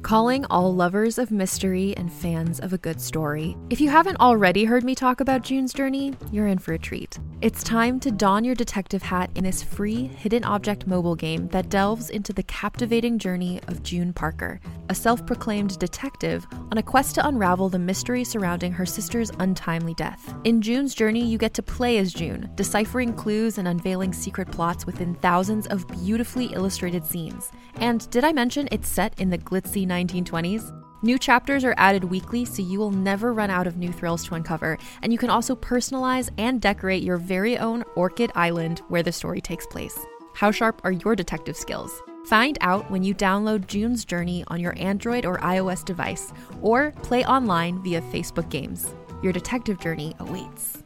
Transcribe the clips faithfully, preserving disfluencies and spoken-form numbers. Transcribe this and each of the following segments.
Calling all lovers of mystery and fans of a good story. If you haven't already heard me talk about June's Journey, you're in for a treat. It's time to don your detective hat in this free hidden object mobile game that delves into the captivating journey of June Parker, a self-proclaimed detective on a quest to unravel the mystery surrounding her sister's untimely death. In June's Journey, you get to play as June, deciphering clues and unveiling secret plots within thousands of beautifully illustrated scenes. And did I mention it's set in the glitzy nineteen twenties? New chapters are added weekly, so you will never run out of new thrills to uncover, and you can also personalize and decorate your very own Orchid Island where the story takes place. How sharp are your detective skills? Find out when you download June's Journey on your Android or iOS device, or play online via Facebook Games. Your detective journey awaits.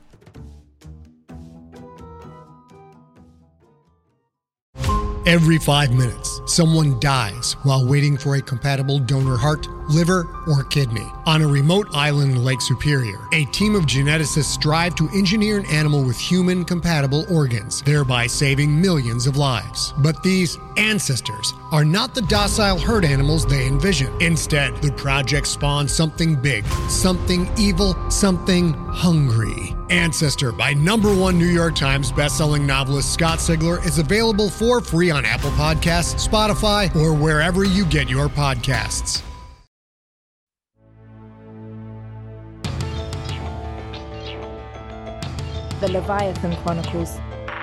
Every five minutes, someone dies while waiting for a compatible donor heart, liver, or kidney. On a remote island in Lake Superior, a team of geneticists strive to engineer an animal with human-compatible organs, thereby saving millions of lives. But these ancestors are not the docile herd animals they envision. Instead, the project spawns something big, something evil, something hungry. Ancestor by number one New York Times bestselling novelist Scott Sigler is available for free on Apple Podcasts, Spotify, or wherever you get your podcasts. The Leviathan Chronicles,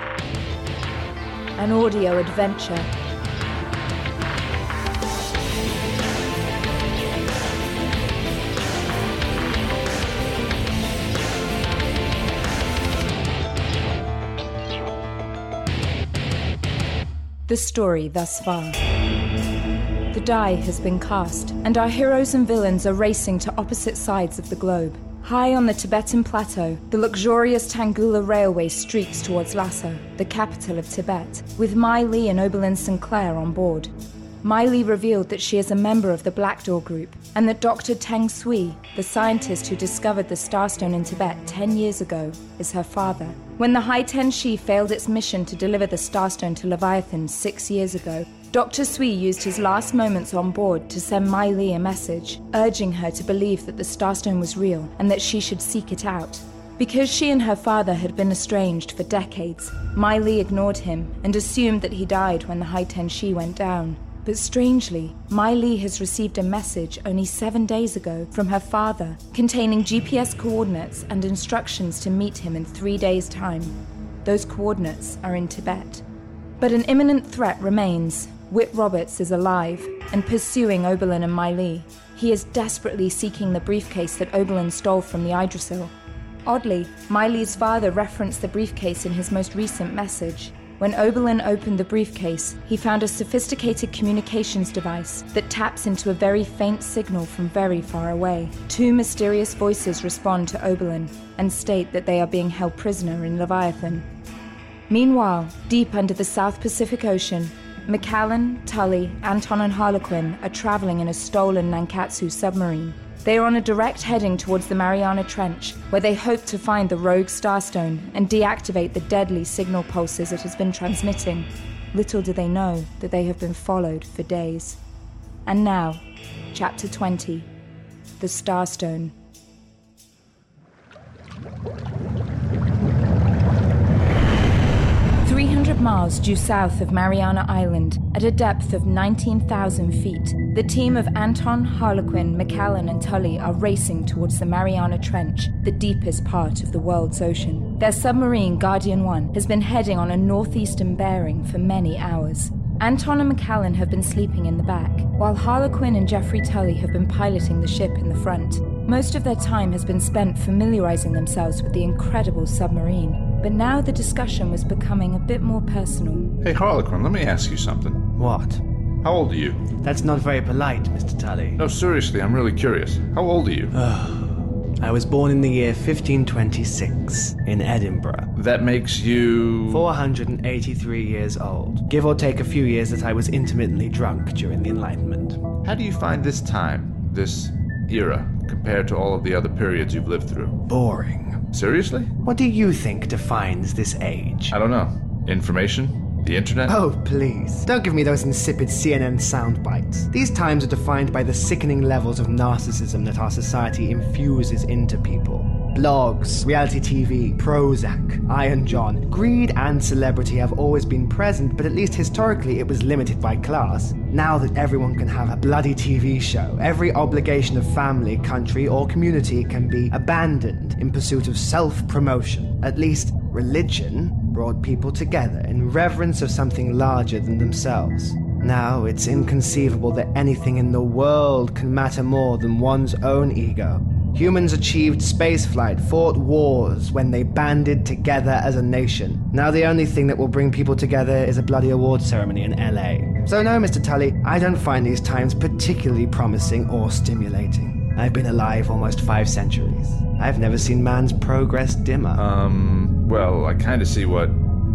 an audio adventure. The story thus far. The die has been cast, and our heroes and villains are racing to opposite sides of the globe. High on the Tibetan plateau, the luxurious Tangula Railway streaks towards Lhasa, the capital of Tibet, with Mai Li and Oberlin Sinclair on board. Mai Li revealed that she is a member of the Black Door Group, and that Doctor Teng Sui, the scientist who discovered the Starstone in Tibet ten years ago, is her father. When the High Ten Shi failed its mission to deliver the Starstone to Leviathan six years ago, Doctor Sui used his last moments on board to send Mai Li a message, urging her to believe that the Starstone was real and that she should seek it out. Because she and her father had been estranged for decades, Mai Li ignored him and assumed that he died when the High Ten Shi went down. But strangely, Mai Li has received a message only seven days ago from her father, containing G P S coordinates and instructions to meet him in three days' time. Those coordinates are in Tibet. But an imminent threat remains. Whit Roberts is alive and pursuing Oberlin and Mai Li. He is desperately seeking the briefcase that Oberlin stole from the Yggdrasil. Oddly, Mai Li's father referenced the briefcase in his most recent message. When Oberlin opened the briefcase, he found a sophisticated communications device that taps into a very faint signal from very far away. Two mysterious voices respond to Oberlin and state that they are being held prisoner in Leviathan. Meanwhile, deep under the South Pacific Ocean, McAllen, Tully, Anton and Harlequin are traveling in a stolen Nankatsu submarine. They are on a direct heading towards the Mariana Trench, where they hope to find the rogue Starstone and deactivate the deadly signal pulses it has been transmitting. Little do they know that they have been followed for days. And now, Chapter twenty, The Starstone. three hundred miles due south of Mariana Island, at a depth of nineteen thousand feet, the team of Anton, Harlequin, McAllen and Tully are racing towards the Mariana Trench, the deepest part of the world's ocean. Their submarine, Guardian one, has been heading on a northeastern bearing for many hours. Anton and McAllen have been sleeping in the back, while Harlequin and Jeffrey Tully have been piloting the ship in the front. Most of their time has been spent familiarizing themselves with the incredible submarine, but now the discussion was becoming a bit more personal. Hey Harlequin, let me ask you something. What? How old are you? That's not very polite, Mister Tully. No, seriously, I'm really curious. How old are you? I was born in the year fifteen twenty-six, in Edinburgh. That makes you... four hundred eighty-three years old. Give or take a few years that I was intermittently drunk during the Enlightenment. How do you find this time, this era, compared to all of the other periods you've lived through? Boring. Seriously? What do you think defines this age? I don't know. Information? The internet? Oh, please. Don't give me those insipid C N N sound bites. These times are defined by the sickening levels of narcissism that our society infuses into people. Blogs, reality T V, Prozac, Iron John. Greed and celebrity have always been present, but at least historically it was limited by class. Now that everyone can have a bloody T V show, every obligation of family, country, or community can be abandoned in pursuit of self-promotion. At least, religion brought people together in reverence of something larger than themselves. Now it's inconceivable that anything in the world can matter more than one's own ego. Humans achieved spaceflight, fought wars when they banded together as a nation. Now the only thing that will bring people together is a bloody award ceremony in L A. So no, Mister Tully, I don't find these times particularly promising or stimulating. I've been alive almost five centuries. I've never seen man's progress dimmer. Um, well, I kind of see what...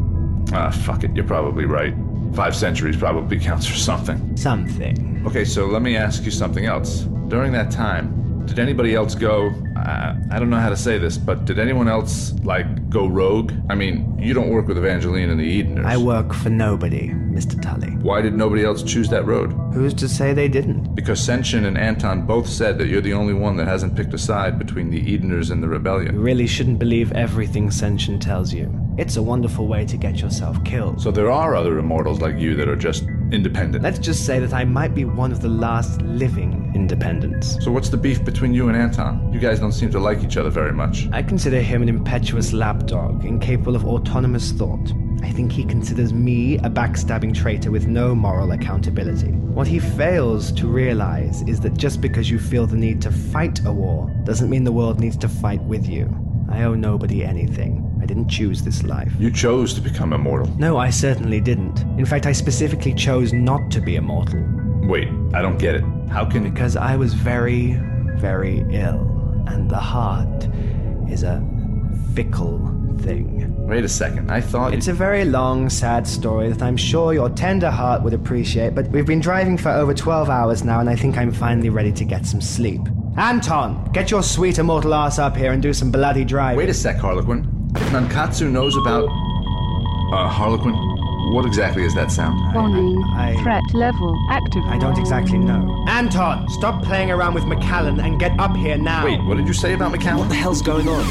Ah, fuck it, you're probably right. Five centuries probably counts for something. Something. Okay, so let me ask you something else. During that time, did anybody else go, uh, I don't know how to say this, but did anyone else, like, go rogue? I mean, you don't work with Evangeline and the Edeners. I work for nobody, Mister Tully. Why did nobody else choose that road? Who's to say they didn't? Because Senshin and Anton both said that you're the only one that hasn't picked a side between the Edeners and the Rebellion. You really shouldn't believe everything Senshin tells you. It's a wonderful way to get yourself killed. So there are other immortals like you that are just independent. Let's just say that I might be one of the last living independents. So what's the beef between you and Anton? You guys don't seem to like each other very much. I consider him an impetuous lapdog, incapable of autonomous thought. I think he considers me a backstabbing traitor with no moral accountability. What he fails to realize is that just because you feel the need to fight a war doesn't mean the world needs to fight with you. I owe nobody anything. I didn't choose this life. You chose to become immortal. No, I certainly didn't. In fact, I specifically chose not to be immortal. Wait, I don't get it. How can... Because I was very, very ill, and the heart is a fickle thing. Wait a second, I thought... It's a very long, sad story that I'm sure your tender heart would appreciate, but we've been driving for over twelve hours now, and I think I'm finally ready to get some sleep. Anton, get your sweet immortal ass up here and do some bloody driving. Wait a sec, Harlequin. If Nankatsu knows about... Uh, Harlequin, what exactly is that sound? Warning. I- I- Threat level active. I don't exactly know. Anton, stop playing around with McAllen and get up here now. Wait, what did you say about McAllen? What the hell's going on?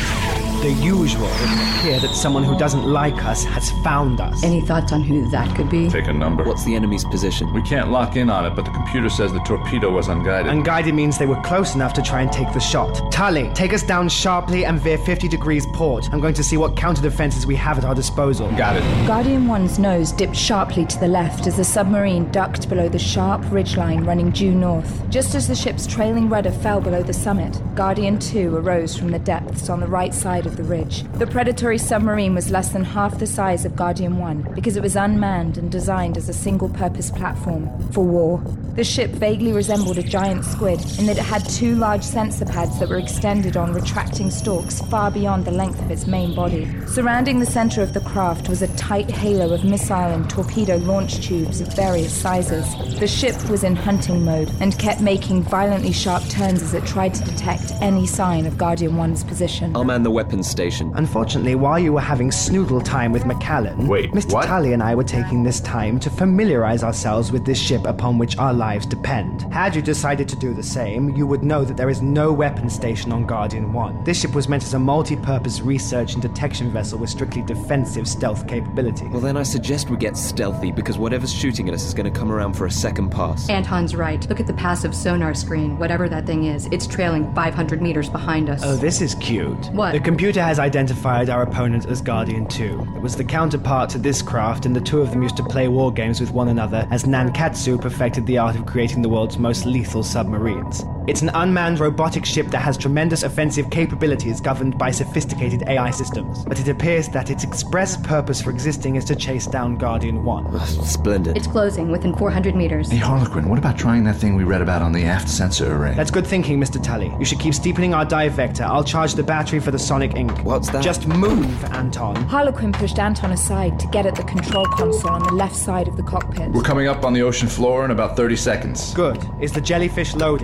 The usual. It would appear that someone who doesn't like us has found us. Any thoughts on who that could be? Take a number. What's the enemy's position? We can't lock in on it, but the computer says the torpedo was unguided. Unguided means they were close enough to try and take the shot. Tully, take us down sharply and veer fifty degrees port. I'm going to see what counter-defenses we have at our disposal. Got it. Guardian One's nose dipped sharply to the left as the submarine ducked below the sharp ridgeline running due north. Just as the ship's trailing rudder fell below the summit, Guardian Two arose from the depths on the right side of the ridge. The predatory submarine was less than half the size of Guardian One because it was unmanned and designed as a single-purpose platform for war. The ship vaguely resembled a giant squid in that it had two large sensor pads that were extended on retracting stalks far beyond the length of its main body. Surrounding the center of the craft was a tight halo of missile and torpedo launch tubes of various sizes. The ship was in hunting mode and kept making violently sharp turns as it tried to detect any sign of Guardian One's position. I'll man the weapons station. Unfortunately, while you were having snoodle time with McAllen, Wait, Mister what? Tully and I were taking this time to familiarize ourselves with this ship upon which our lives depend. Had you decided to do the same, you would know that there is no weapons station on Guardian One. This ship was meant as a multi-purpose research and detection vessel with strictly defensive stealth capability. Well, then I suggest we get stealthy, because whatever's shooting at us is going to come around for a second pass. Anton's right. Look at the passive sonar screen. Whatever that thing is, it's trailing five hundred meters behind us. Oh, this is cute. What? The computer has identified our opponent as Guardian Two. It was the counterpart to this craft, and the two of them used to play war games with one another as Nankatsu perfected the art of creating the world's most lethal submarines. It's an unmanned robotic ship that has tremendous offensive capabilities governed by sophisticated A I systems. But it appears that its express purpose for existing is to chase down Guardian One. Splendid. It's closing within four hundred meters. Hey, Harlequin, what about trying that thing we read about on the aft sensor array? That's good thinking, Mister Tully. You should keep steepening our dive vector. I'll charge the battery for the sonic ink. What's that? Just move, Anton. Harlequin pushed Anton aside to get at the control console on the left side of the cockpit. We're coming up on the ocean floor in about thirty seconds. Good. Is the jellyfish loaded? Loaded.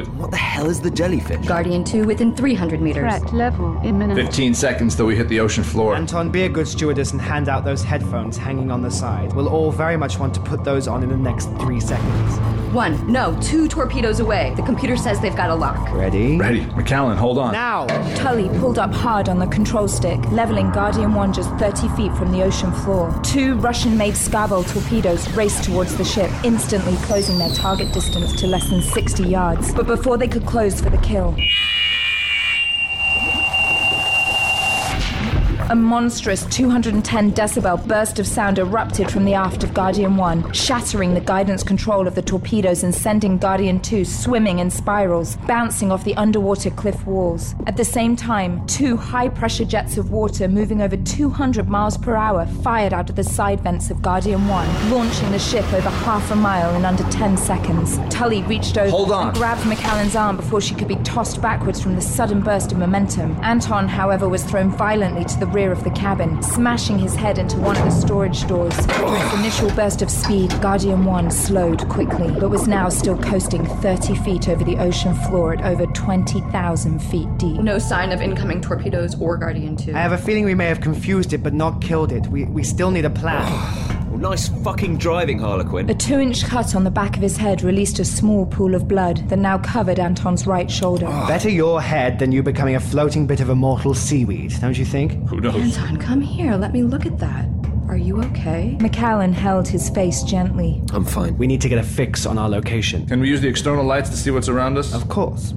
What the hell is the jellyfish? Guardian two within three hundred meters. Threat level imminent. fifteen seconds till we hit the ocean floor. Anton, be a good stewardess and hand out those headphones hanging on the side. We'll all very much want to put those on in the next three seconds. One, no, two torpedoes away. The computer says they've got a lock. Ready? Ready. McAllen, hold on. Now! Tully pulled up hard on the control stick, leveling Guardian one just thirty feet from the ocean floor. Two Russian-made Skavol torpedoes raced towards the ship, instantly closing their target distance to less than sixty yards. But before they could close for the kill, a monstrous two hundred ten decibel burst of sound erupted from the aft of Guardian one, shattering the guidance control of the torpedoes and sending Guardian two swimming in spirals, bouncing off the underwater cliff walls. At the same time, two high-pressure jets of water moving over two hundred miles per hour fired out of the side vents of Guardian one, launching the ship over half a mile in under ten seconds. Tully reached over Hold on. and grabbed McAllen's arm before she could be tossed backwards from the sudden burst of momentum. Anton, however, was thrown violently to the rear of the cabin, smashing his head into one of the storage doors. With its initial burst of speed, Guardian one slowed quickly, but was now still coasting thirty feet over the ocean floor at over twenty thousand feet deep. No sign of incoming torpedoes or Guardian two. I have a feeling we may have confused it but not killed it. We, we still need a plan. Well, nice fucking driving, Harlequin. A two-inch cut on the back of his head released a small pool of blood that now covered Anton's right shoulder. Better your head than you becoming a floating bit of immortal seaweed, don't you think? Who knows? Anton, come here. Let me look at that. Are you okay? McAllen held his face gently. I'm fine. We need to get a fix on our location. Can we use the external lights to see what's around us? Of course.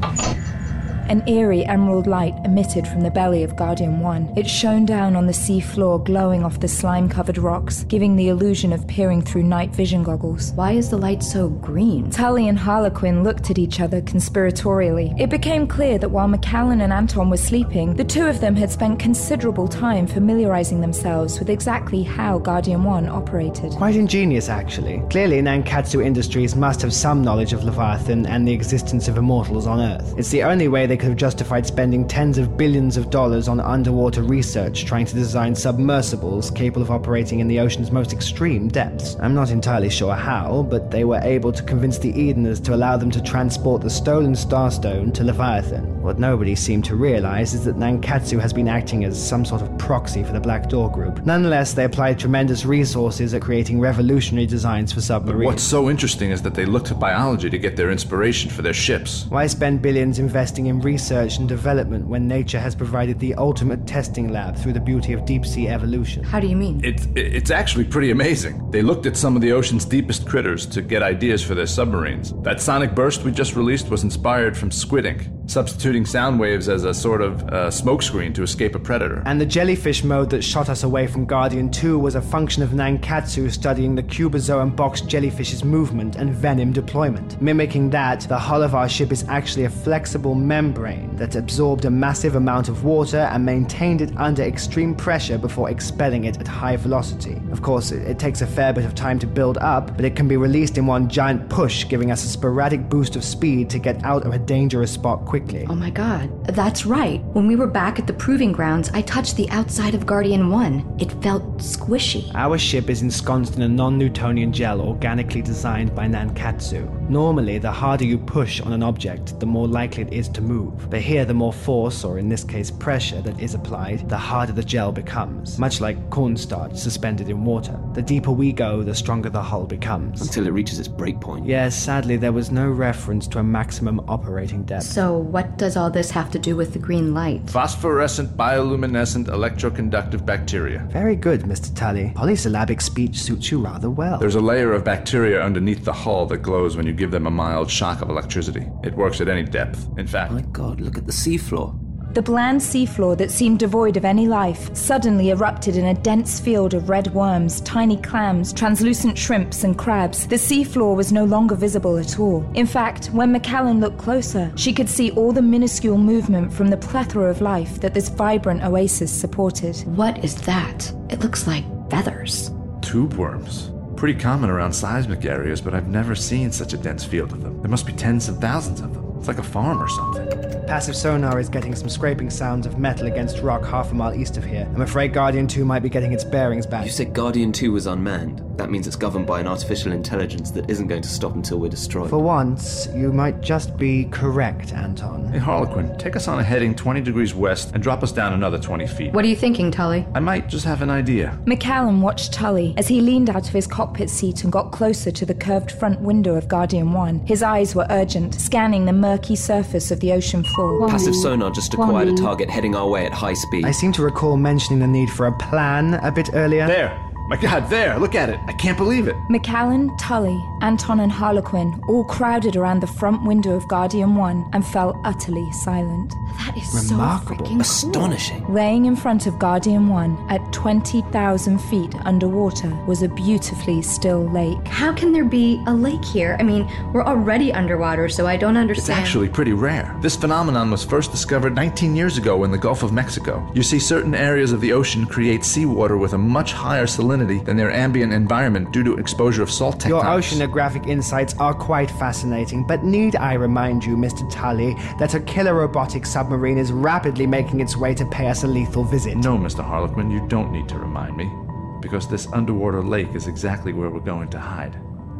An eerie emerald light emitted from the belly of Guardian one. It shone down on the sea floor, glowing off the slime-covered rocks, giving the illusion of peering through night vision goggles. Why is the light so green? Tully and Harlequin looked at each other conspiratorially. It became clear that while McAllen and Anton were sleeping, the two of them had spent considerable time familiarizing themselves with exactly how Guardian one operated. Quite ingenious, actually. Clearly, Nankatsu Industries must have some knowledge of Leviathan and the existence of immortals on Earth. It's the only way they could have justified spending tens of billions of dollars on underwater research trying to design submersibles capable of operating in the ocean's most extreme depths. I'm not entirely sure how, but they were able to convince the Edeners to allow them to transport the stolen Starstone to Leviathan. What nobody seemed to realize is that Nankatsu has been acting as some sort of proxy for the Black Door Group. Nonetheless, they applied tremendous resources at creating revolutionary designs for submarines. What's so interesting is that they looked to biology to get their inspiration for their ships. Why spend billions investing in research and development when nature has provided the ultimate testing lab through the beauty of deep-sea evolution? How do you mean? It's it's actually pretty amazing. They looked at some of the ocean's deepest critters to get ideas for their submarines. That sonic burst we just released was inspired from squid ink, substituting sound waves as a sort of uh, smokescreen to escape a predator. And the jellyfish mode that shot us away from Guardian two was a function of Nankatsu studying the cubozoan box jellyfish's movement and venom deployment. Mimicking that, the hull of our ship is actually a flexible membrane that absorbed a massive amount of water and maintained it under extreme pressure before expelling it at high velocity. Of course, it, it takes a fair bit of time to build up, but it can be released in one giant push, giving us a sporadic boost of speed to get out of a dangerous spot quickly. Oh my god, that's right. When we were back at the proving grounds, I touched the outside of Guardian one. It felt squishy. Our ship is ensconced in a non-Newtonian gel organically designed by Nankatsu. Normally, the harder you push on an object, the more likely it is to move. But here, the more force, or in this case pressure, that is applied, the harder the gel becomes. Much like cornstarch suspended in water. The deeper we go, the stronger the hull becomes. Until it reaches its breakpoint. Yes, sadly, there was no reference to a maximum operating depth. So what does all this have to do with the green light? Phosphorescent bioluminescent electroconductive bacteria. Very good, Mister Tully. Polysyllabic speech suits you rather well. There's a layer of bacteria underneath the hull that glows when you give them a mild shock of electricity. It works at any depth. In fact, My god, look at the seafloor. The bland seafloor that seemed devoid of any life suddenly erupted in a dense field of red worms, tiny clams, translucent shrimps, and crabs. The seafloor was no longer visible at all. In fact, when McAllen looked closer, she could see all the minuscule movement from the plethora of life that this vibrant oasis supported. What is that? It looks like feathers. tube worms. Pretty common around seismic areas, but I've never seen such a dense field of them. There must be tens of thousands of them. It's like a farm or something. Passive sonar is getting some scraping sounds of metal against rock half a mile east of here. I'm afraid Guardian two might be getting its bearings back. You said Guardian two was unmanned. That means it's governed by an artificial intelligence that isn't going to stop until we're destroyed. For once, you might just be correct, Anton. Hey, Harlequin, take us on a heading twenty degrees west and drop us down another twenty feet. What are you thinking, Tully? I might just have an idea. McCallum watched Tully as he leaned out of his cockpit seat and got closer to the curved front window of Guardian one. His eyes were urgent, scanning the murky surface of the ocean floor. Passive sonar just acquired a target heading our way at high speed. I seem to recall mentioning the need for a plan a bit earlier. There! My God, there! Look at it! I can't believe it! McCallum, Tully, Anton and Harlequin all crowded around the front window of Guardian one and fell utterly silent. That is Remarkable. so freaking Astonishing. Laying in front of Guardian one at twenty thousand feet underwater was a beautifully still lake. How can there be a lake here? I mean, we're already underwater, so I don't understand. It's actually pretty rare. This phenomenon was first discovered nineteen years ago in the Gulf of Mexico. You see, certain areas of the ocean create seawater with a much higher salinity than their ambient environment due to exposure of salt tectonics. Your oceanographic insights are quite fascinating, but need I remind you, Mister Tully, that a killer robotic submarine is rapidly making its way to pay us a lethal visit? No, Mister Harlequin, you don't need to remind me, because this underwater lake is exactly where we're going to hide.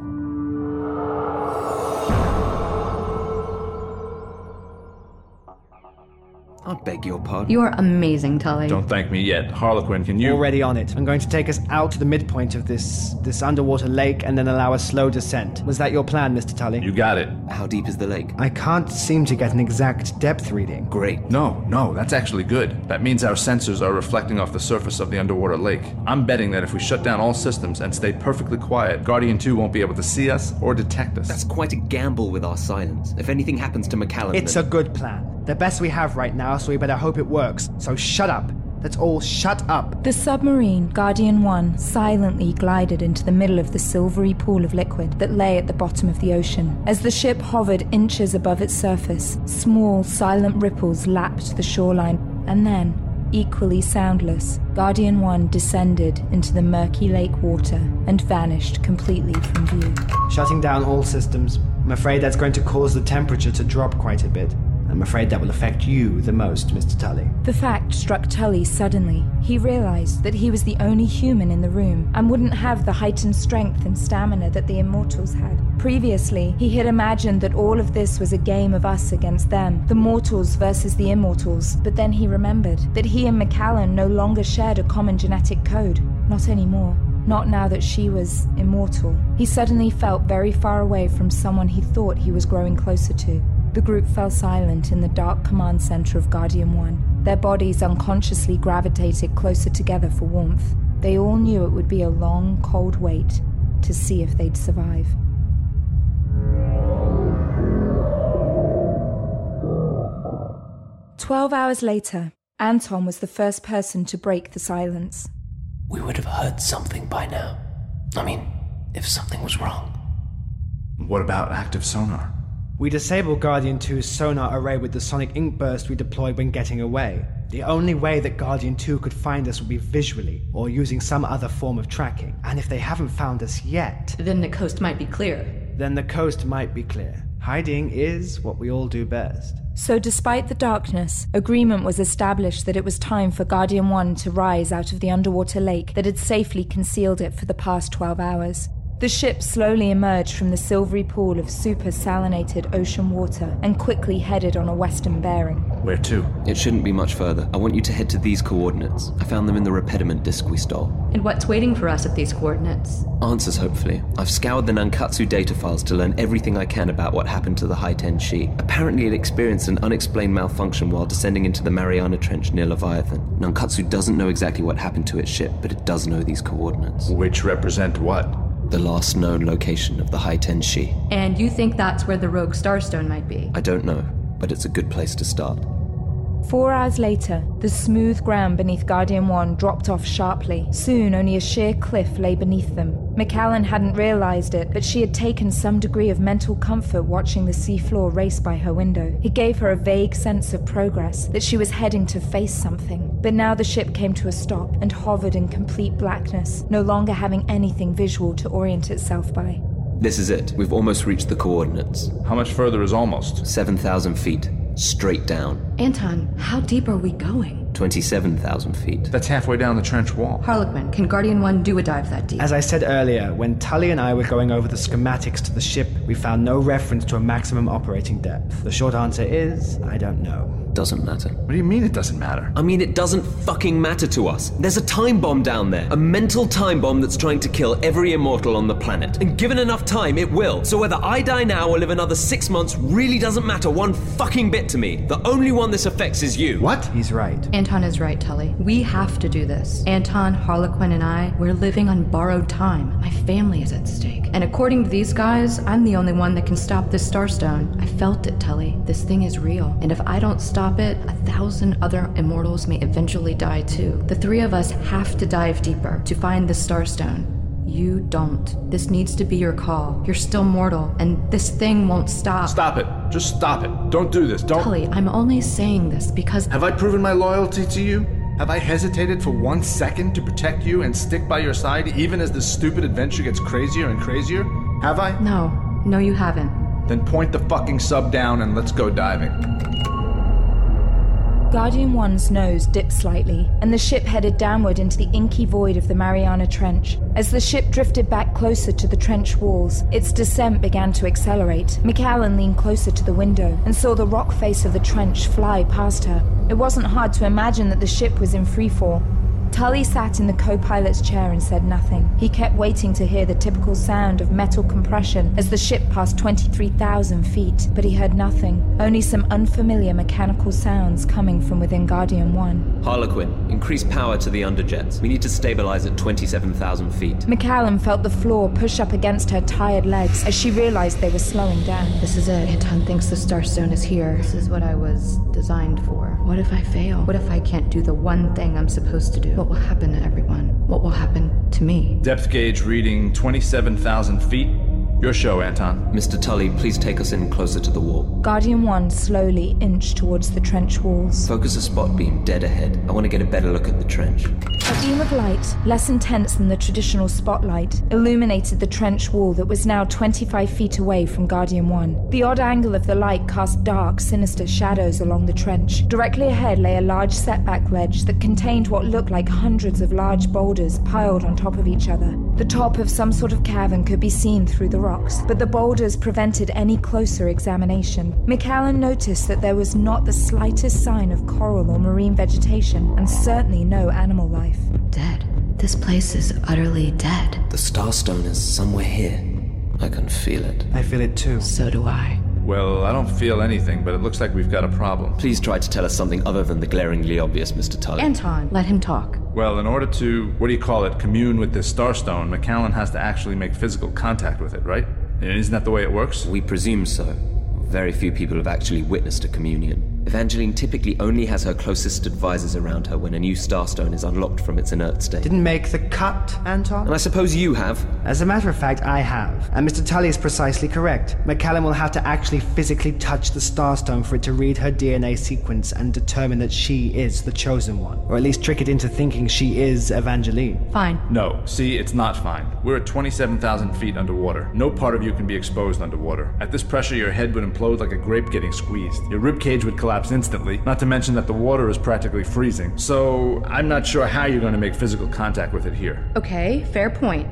I beg your pardon. You are amazing, Tully. Don't thank me yet. Harlequin, can you... Already on it. I'm going to take us out to the midpoint of this this underwater lake and then allow a slow descent. Was that your plan, Mister Tully? You got it. How deep is the lake? I can't seem to get an exact depth reading. Great. No, no, that's actually good. That means our sensors are reflecting off the surface of the underwater lake. I'm betting that if we shut down all systems and stay perfectly quiet, Guardian two won't be able to see us or detect us. That's quite a gamble with our silence. If anything happens to McCallum, It's then... a good plan. The best we have right now, so we better hope it works. So shut up. Let's all shut up. The submarine, Guardian one, silently glided into the middle of the silvery pool of liquid that lay at the bottom of the ocean. As the ship hovered inches above its surface, small, silent ripples lapped the shoreline, and then, equally soundless, Guardian one descended into the murky lake water and vanished completely from view. Shutting down all systems. I'm afraid that's going to cause the temperature to drop quite a bit. I'm afraid that will affect you the most, Mister Tully. The fact struck Tully suddenly. He realized that he was the only human in the room and wouldn't have the heightened strength and stamina that the Immortals had. Previously, he had imagined that all of this was a game of us against them, the Mortals versus the Immortals, but then he remembered that he and McCallum no longer shared a common genetic code. Not anymore. Not now that she was immortal. He suddenly felt very far away from someone he thought he was growing closer to. The group fell silent in the dark command center of Guardian one. Their bodies unconsciously gravitated closer together for warmth. They all knew it would be a long, cold wait to see if they'd survive. Twelve hours later, Anton was the first person to break the silence. We would have heard something by now. I mean, if something was wrong. What about active sonar? We disabled Guardian two's sonar array with the sonic ink burst we deployed when getting away. The only way that Guardian two could find us would be visually, or using some other form of tracking. And if they haven't found us yet... Then the coast might be clear. Then the coast might be clear. Hiding is what we all do best. So despite the darkness, agreement was established that it was time for Guardian one to rise out of the underwater lake that had safely concealed it for the past twelve hours. The ship slowly emerged from the silvery pool of super-salinated ocean water and quickly headed on a western bearing. Where to? It shouldn't be much further. I want you to head to these coordinates. I found them in the repediment disk we stole. And what's waiting for us at these coordinates? Answers, hopefully. I've scoured the Nankatsu data files to learn everything I can about what happened to the Haiten Shi. Apparently it experienced an unexplained malfunction while descending into the Mariana Trench near Leviathan. Nankatsu doesn't know exactly what happened to its ship, but it does know these coordinates. Which represent what? The last known location of the Haiten Shi. And you think that's where the rogue starstone might be? I don't know, but it's a good place to start. Four hours later, the smooth ground beneath Guardian one dropped off sharply. Soon, only a sheer cliff lay beneath them. McCallum hadn't realized it, but she had taken some degree of mental comfort watching the seafloor race by her window. It gave her a vague sense of progress, that she was heading to face something. But now the ship came to a stop and hovered in complete blackness, no longer having anything visual to orient itself by. This is it. We've almost reached the coordinates. How much further is almost? seven thousand feet. straight down. Anton, how deep are we going? twenty-seven thousand feet. That's halfway down the trench wall. Harlequin, can Guardian one do a dive that deep? As I said earlier, when Tully and I were going over the schematics to the ship, we found no reference to a maximum operating depth. The short answer is, I don't know. Doesn't matter. What do you mean it doesn't matter? I mean, it doesn't fucking matter to us. There's a time bomb down there. A mental time bomb that's trying to kill every immortal on the planet. And given enough time, it will. So whether I die now or live another six months really doesn't matter one fucking bit to me. The only one this affects is you. What? He's right. Anton is right, Tully. We have to do this. Anton, Harlequin, and I, we're living on borrowed time. My family is at stake. And according to these guys, I'm the only one that can stop this Starstone. I felt it, Tully. This thing is real. And if I don't stop it, a thousand other immortals may eventually die too. The three of us have to dive deeper to find the Starstone. You don't. This needs to be your call. You're still mortal, and this thing won't stop. Stop it. Just stop it. Don't do this. Don't. Tully, I'm only saying this because... Have I proven my loyalty to you? Have I hesitated for one second to protect you and stick by your side even as this stupid adventure gets crazier and crazier? Have I? No. No, you haven't. Then point the fucking sub down and let's go diving. Guardian one's nose dipped slightly, and the ship headed downward into the inky void of the Mariana Trench. As the ship drifted back closer to the trench walls, its descent began to accelerate. McAllen leaned closer to the window and saw the rock face of the trench fly past her. It wasn't hard to imagine that the ship was in freefall. Tully sat in the co-pilot's chair and said nothing. He kept waiting to hear the typical sound of metal compression as the ship passed twenty-three thousand feet, but he heard nothing, only some unfamiliar mechanical sounds coming from within Guardian one. Harlequin, increase power to the underjets. We need to stabilize at twenty-seven thousand feet. McAllen felt the floor push up against her tired legs as she realized they were slowing down. This is it. Anton thinks the Starstone is here. This is what I was designed for. What if I fail? What if I can't do the one thing I'm supposed to do? What will happen to everyone? What will happen to me? Depth gauge reading twenty-seven thousand feet. Your show, Anton. Mister Tully, please take us in closer to the wall. Guardian one slowly inched towards the trench walls. Focus a spot beam dead ahead. I want to get a better look at the trench. A beam of light, less intense than the traditional spotlight, illuminated the trench wall that was now twenty-five feet away from Guardian one. The odd angle of the light cast dark, sinister shadows along the trench. Directly ahead lay a large setback ledge that contained what looked like hundreds of large boulders piled on top of each other. The top of some sort of cavern could be seen through the rocks, but the boulders prevented any closer examination. McAllen noticed that there was not the slightest sign of coral or marine vegetation, and certainly no animal life. Dead. This place is utterly dead. The Starstone is somewhere here. I can feel it. I feel it too. So do I. Well, I don't feel anything, but it looks like we've got a problem. Please try to tell us something other than the glaringly obvious, Mister Tully. Anton, let him talk. Well, in order to, what do you call it, commune with this Starstone, McAllen has to actually make physical contact with it, right? Isn't that the way it works? We presume so. Very few people have actually witnessed a communion. Evangeline typically only has her closest advisors around her when a new Starstone is unlocked from its inert state. Didn't make the cut, Anton? And I suppose you have. As a matter of fact, I have. And Mister Tully is precisely correct. McAllen will have to actually physically touch the Starstone for it to read her D N A sequence and determine that she is the chosen one. Or at least trick it into thinking she is Evangeline. Fine. No, see, it's not fine. We're at twenty-seven thousand feet underwater. No part of you can be exposed underwater. At this pressure, your head would implode like a grape getting squeezed. Your ribcage would collapse instantly, not to mention that the water is practically freezing. So, I'm not sure how you're going to make physical contact with it here. Okay, fair point.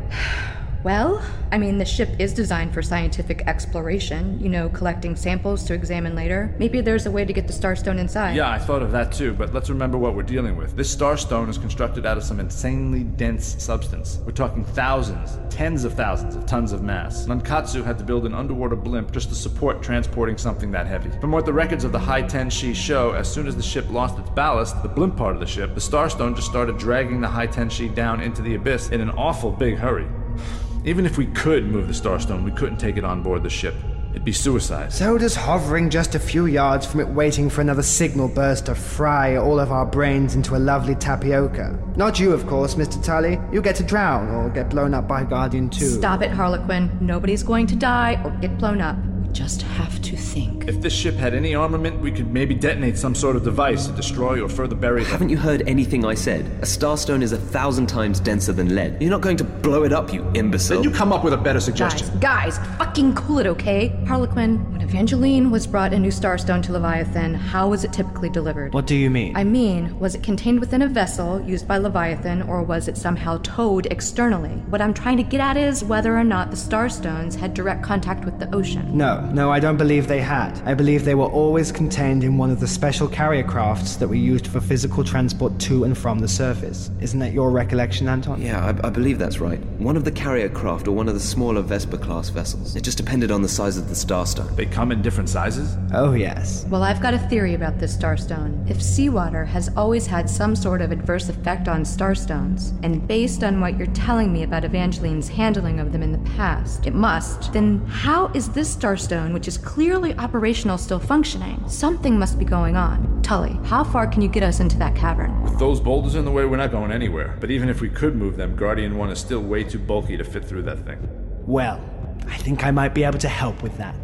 Well, I mean, the ship is designed for scientific exploration, you know, collecting samples to examine later. Maybe there's a way to get the Starstone inside. Yeah, I thought of that too, but let's remember what we're dealing with. This Starstone is constructed out of some insanely dense substance. We're talking thousands, tens of thousands of tons of mass. Nankatsu had to build an underwater blimp just to support transporting something that heavy. From what the records of the High-Tenshi show, as soon as the ship lost its ballast, the blimp part of the ship, the Starstone just started dragging the High-Tenshi down into the abyss in an awful big hurry. Even if we could move the Starstone, we couldn't take it on board the ship. It'd be suicide. So does hovering just a few yards from it waiting for another signal burst to fry all of our brains into a lovely tapioca. Not you, of course, Mister Tully. You get to drown or get blown up by Guardian two. Stop it, Harlequin. Nobody's going to die or get blown up. We just have to think. If this ship had any armament, we could maybe detonate some sort of device to destroy or further bury them. Haven't you heard anything I said? A Starstone is a thousand times denser than lead. You're not going to blow it up, you imbecile. Then you come up with a better suggestion. Guys, guys, fucking cool it, okay? Harlequin, what Evangeline was brought a new Starstone to Leviathan. How was it typically delivered? What do you mean? I mean, was it contained within a vessel used by Leviathan, or was it somehow towed externally? What I'm trying to get at is whether or not the Starstones had direct contact with the ocean. No, no, I don't believe they had. I believe they were always contained in one of the special carrier crafts that we used for physical transport to and from the surface. Isn't that your recollection, Anton? Yeah, I, I believe that's right. One of the carrier craft or one of the smaller Vesper-class vessels. It just depended on the size of the Starstone. They come in different sizes? Oh, yes. Well, I've got a theory about this Starstone. If seawater has always had some sort of adverse effect on Starstones, and based on what you're telling me about Evangeline's handling of them in the past, it must, then how is this Starstone, which is clearly operational, still functioning? Something must be going on. Tully, how far can you get us into that cavern? With those boulders in the way, we're not going anywhere. But even if we could move them, Guardian one is still way too bulky to fit through that thing. Well, I think I might be able to help with that.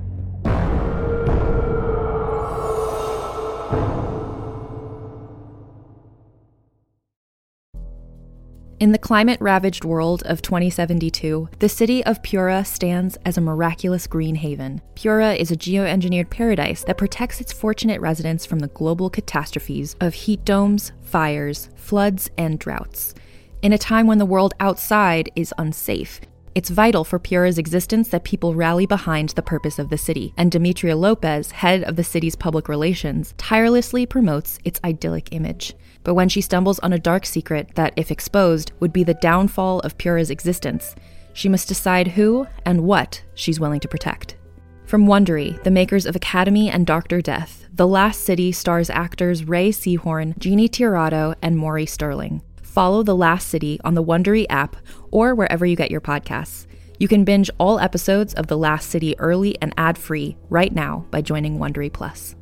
In the climate-ravaged world of twenty seventy-two, the city of Pura stands as a miraculous green haven. Pura is a geoengineered paradise that protects its fortunate residents from the global catastrophes of heat domes, fires, floods, and droughts. In a time when the world outside is unsafe, it's vital for Pura's existence that people rally behind the purpose of the city, and Demetria Lopez, head of the city's public relations, tirelessly promotes its idyllic image. But when she stumbles on a dark secret that, if exposed, would be the downfall of Pura's existence, she must decide who and what she's willing to protect. From Wondery, the makers of Academy and Doctor Death, The Last City stars actors Ray Seahorn, Jeannie Tirado, and Maury Sterling. Follow The Last City on the Wondery app or wherever you get your podcasts. You can binge all episodes of The Last City early and ad-free right now by joining Wondery Plus.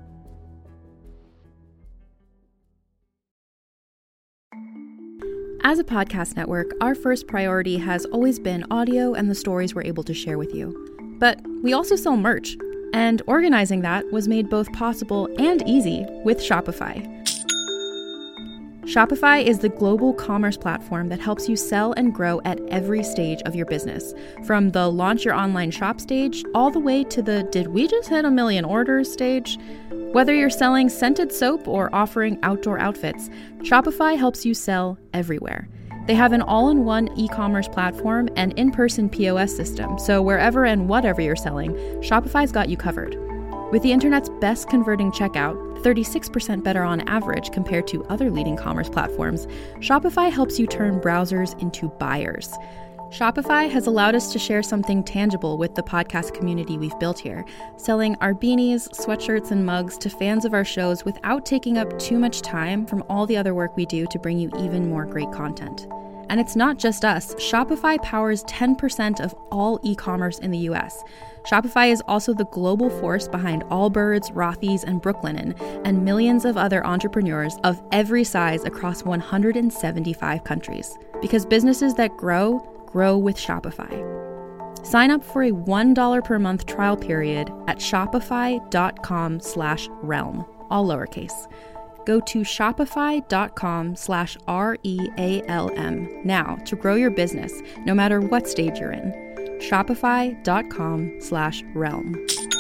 As a podcast network, our first priority has always been audio and the stories we're able to share with you. But we also sell merch, and organizing that was made both possible and easy with Shopify. Shopify is the global commerce platform that helps you sell and grow at every stage of your business, from the launch your online shop stage all the way to the did we just hit a million orders stage. Whether you're selling scented soap or offering outdoor outfits, Shopify helps you sell everywhere. They have an all-in-one e-commerce platform and in-person P O S system, so wherever and whatever you're selling, Shopify's got you covered. With the internet's best converting checkout, thirty-six percent better on average compared to other leading commerce platforms, Shopify helps you turn browsers into buyers. Shopify has allowed us to share something tangible with the podcast community we've built here, selling our beanies, sweatshirts, and mugs to fans of our shows without taking up too much time from all the other work we do to bring you even more great content. And it's not just us. Shopify powers ten percent of all e-commerce in the U S. Shopify is also the global force behind Allbirds, Rothy's, and Brooklinen, and millions of other entrepreneurs of every size across one hundred seventy-five countries. Because businesses that grow, grow with Shopify. Sign up for a one dollar per month trial period at shopify.com slash realm, all lowercase. Go to shopify.com slash R-E-A-L-M now to grow your business, no matter what stage you're in. Shopify.com slash realm.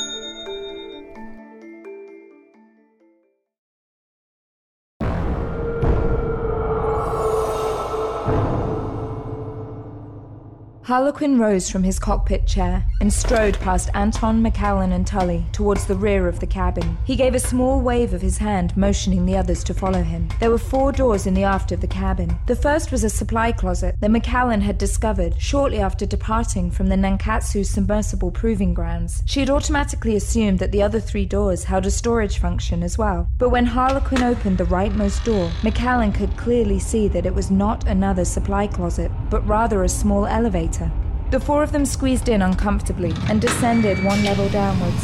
Harlequin rose from his cockpit chair and strode past Anton, McAllen, and Tully towards the rear of the cabin. He gave a small wave of his hand, motioning the others to follow him. There were four doors in the aft of the cabin. The first was a supply closet that McAllen had discovered shortly after departing from the Nankatsu submersible proving grounds. She had automatically assumed that the other three doors held a storage function as well. But when Harlequin opened the rightmost door, McAllen could clearly see that it was not another supply closet, but rather a small elevator. The four of them squeezed in uncomfortably and descended one level downwards.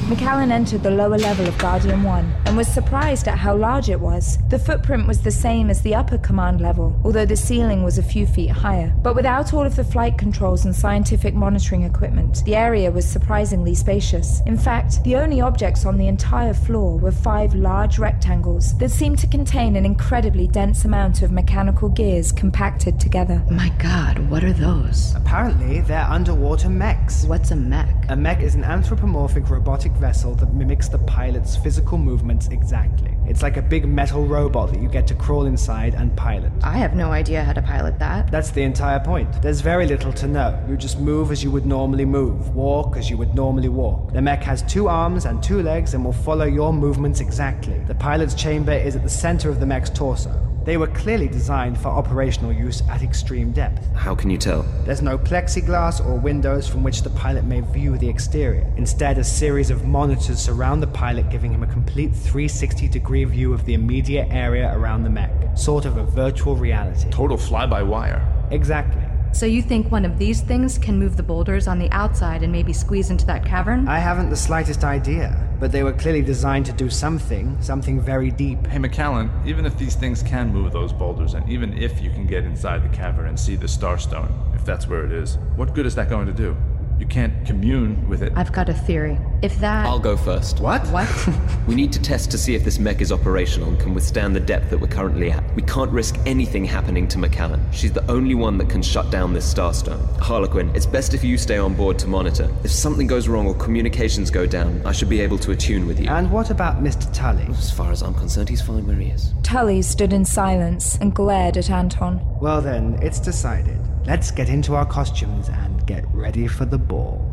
McAllen entered the lower level of Guardian one and was surprised at how large it was. The footprint was the same as the upper command level, although the ceiling was a few feet higher. But without all of the flight controls and scientific monitoring equipment, the area was surprisingly spacious. In fact, the only objects on the entire floor were five large rectangles that seemed to contain an incredibly dense amount of mechanical gears compacted together. My god, what are those? Apparently, they're underwater mechs. What's a mech? A mech is an anthropomorphic robotic vessel that mimics the pilot's physical movements exactly. It's like a big metal robot that you get to crawl inside and pilot. I have no idea how to pilot that. That's the entire point. There's very little to know. You just move as you would normally move, walk as you would normally walk. The mech has two arms and two legs and will follow your movements exactly. The pilot's chamber is at the center of the mech's torso. They were clearly designed for operational use at extreme depth. How can you tell? There's no plexiglass or windows from which the pilot may view the exterior. Instead, a series of monitors surround the pilot, giving him a complete three hundred sixty degree view of the immediate area around the mech. Sort of a virtual reality. Total fly-by-wire. Exactly. So you think one of these things can move the boulders on the outside and maybe squeeze into that cavern? I haven't the slightest idea, but they were clearly designed to do something, something very deep. Hey, McAllen, even if these things can move those boulders, and even if you can get inside the cavern and see the Starstone, if that's where it is, what good is that going to do? You can't commune with it. I've got a theory. If that... I'll go first. What? What? We need to test to see if this mech is operational and can withstand the depth that we're currently at. We can't risk anything happening to McAllen. She's the only one that can shut down this Starstone. Harlequin, it's best if you stay on board to monitor. If something goes wrong or communications go down, I should be able to attune with you. And what about Mister Tully? As far as I'm concerned, he's fine where he is. Tully stood in silence and glared at Anton. Well then, it's decided. Let's get into our costumes and get ready for the ball.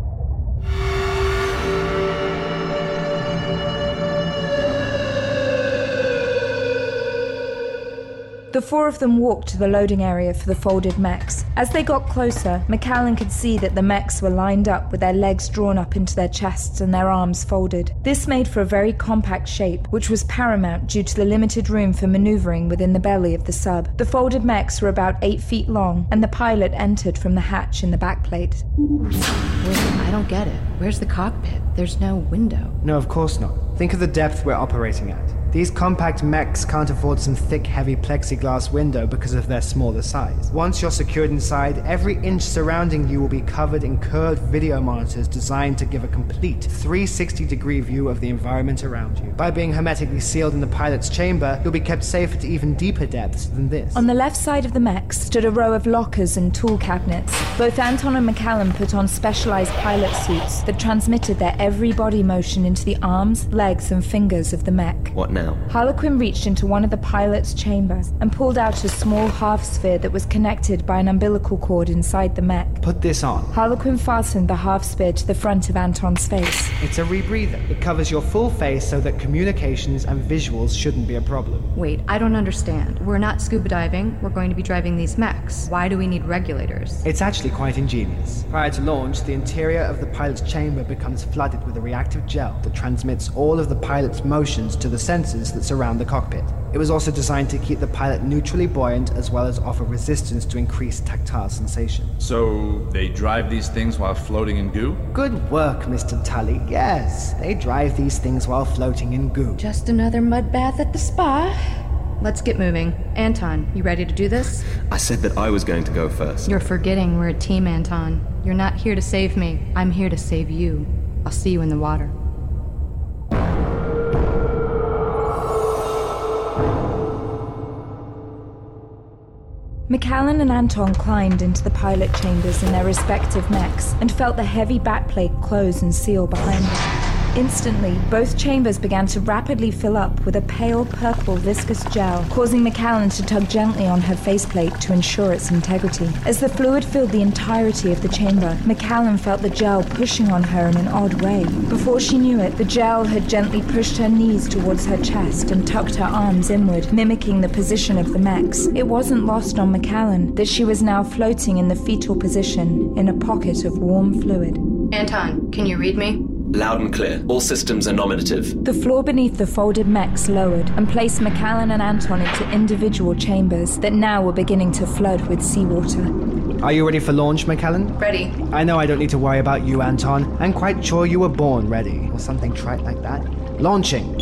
The four of them walked to the loading area for the folded mechs. As they got closer, McAllen could see that the mechs were lined up with their legs drawn up into their chests and their arms folded. This made for a very compact shape, which was paramount due to the limited room for maneuvering within the belly of the sub. The folded mechs were about eight feet long, and the pilot entered from the hatch in the backplate. Wait, I don't get it. Where's the cockpit? There's no window. No, of course not. Think of the depth we're operating at. These compact mechs can't afford some thick, heavy plexiglass window because of their smaller size. Once you're secured inside, every inch surrounding you will be covered in curved video monitors designed to give a complete three hundred sixty degree view of the environment around you. By being hermetically sealed in the pilot's chamber, you'll be kept safe at even deeper depths than this. On the left side of the mechs stood a row of lockers and tool cabinets. Both Anton and McAllen put on specialized pilot suits that transmitted their every body motion into the arms, legs, and fingers of the mech. What now? Harlequin reached into one of the pilot's chambers and pulled out a small half-sphere that was connected by an umbilical cord inside the mech. Put this on. Harlequin fastened the half-sphere to the front of Anton's face. It's a rebreather. It covers your full face so that communications and visuals shouldn't be a problem. Wait, I don't understand. We're not scuba diving. We're going to be driving these mechs. Why do we need regulators? It's actually quite ingenious. Prior to launch, the interior of the pilot's chamber becomes flooded with a reactive gel that transmits all of the pilot's motions to the sensors that surround the cockpit. It was also designed to keep the pilot neutrally buoyant as well as offer resistance to increase tactile sensation. So they drive these things while floating in goo? Good work, Mister Tully. Yes, they drive these things while floating in goo. Just another mud bath at the spa. Let's get moving. Anton, you ready to do this? I said that I was going to go first. You're forgetting we're a team, Anton. You're not here to save me. I'm here to save you. I'll see you in the water. McAllen and Anton climbed into the pilot chambers in their respective mechs and felt the heavy backplate close and seal behind them. Instantly, both chambers began to rapidly fill up with a pale purple viscous gel, causing McAllen to tug gently on her faceplate to ensure its integrity. As the fluid filled the entirety of the chamber, McAllen felt the gel pushing on her in an odd way. Before she knew it, the gel had gently pushed her knees towards her chest and tucked her arms inward, mimicking the position of the mechs. It wasn't lost on McAllen that she was now floating in the fetal position in a pocket of warm fluid. Anton, can you read me? Loud and clear. All systems are nominative. The floor beneath the folded mechs lowered and placed McAllen and Anton into individual chambers that now were beginning to flood with seawater. Are you ready for launch, McAllen? Ready. I know I don't need to worry about you, Anton. I'm quite sure you were born ready, or something trite like that. Launching.